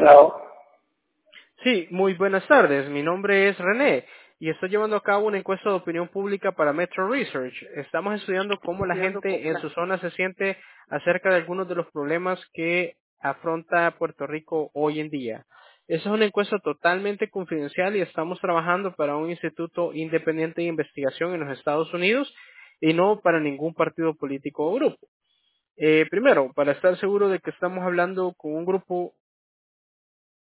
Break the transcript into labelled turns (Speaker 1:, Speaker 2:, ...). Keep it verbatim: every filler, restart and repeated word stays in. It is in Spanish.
Speaker 1: Hello.
Speaker 2: Sí, muy buenas tardes. Mi nombre es René y estoy llevando a cabo una encuesta de opinión pública para Metro Research. Estamos estudiando cómo la gente en su zona se siente acerca de algunos de los problemas que afronta Puerto Rico hoy en día. Esa es una encuesta totalmente confidencial y estamos trabajando para un instituto independiente de investigación en los Estados Unidos y no para ningún partido político o grupo. Eh, primero, para estar seguro de que estamos hablando con un grupo